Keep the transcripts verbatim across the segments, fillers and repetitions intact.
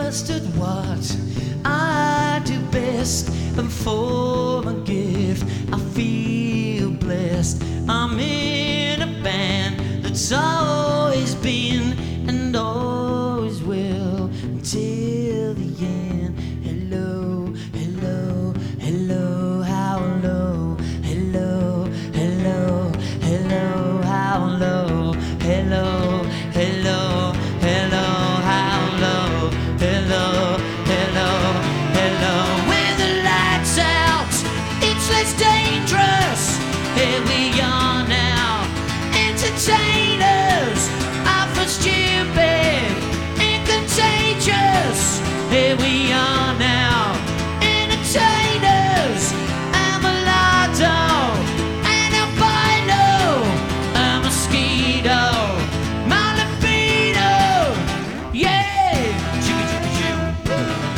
trusted what I do best, and for my gift I feel blessed. I'm in a band that's always been and always will until the end. Hello, hello, hello, how low? Hello, hello, hello, how low? Hello, hello, hello, how low? Hello, hello, hello. When the lights out, it's less dangerous. Here we are now, entertainers, often stupid and contagious. Here we are now, entertainers. I'm a lotto, an albino, a mosquito, my libido, yeah. Chicka chicka choo.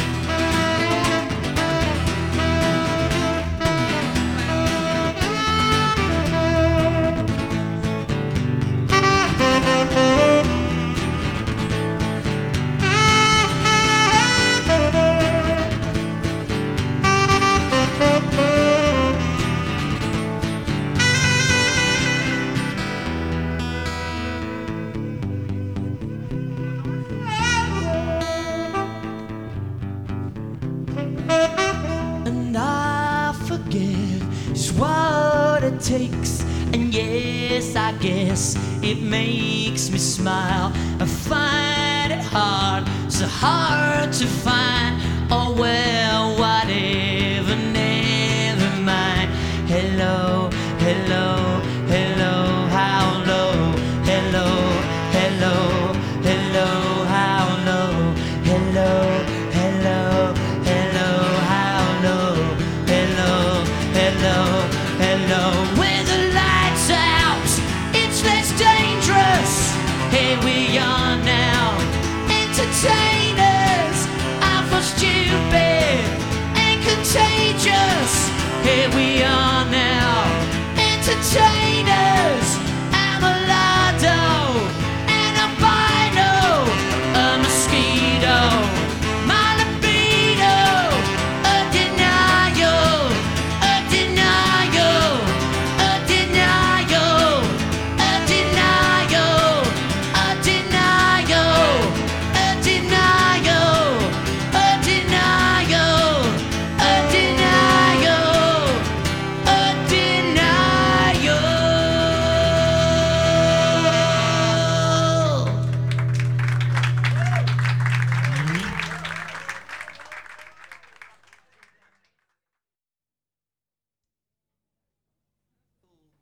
And I forget is what it takes. And yes, I guess it makes me smile. I find it hard, so hard to find. Oh well, whatever, never mind. Hello, hello, hello, how low? Hello, hello, hello, how low? Hello, hello, hello, how low? Hello, hello, hello. When the lights out, it's less dangerous. Here we are now, entertained.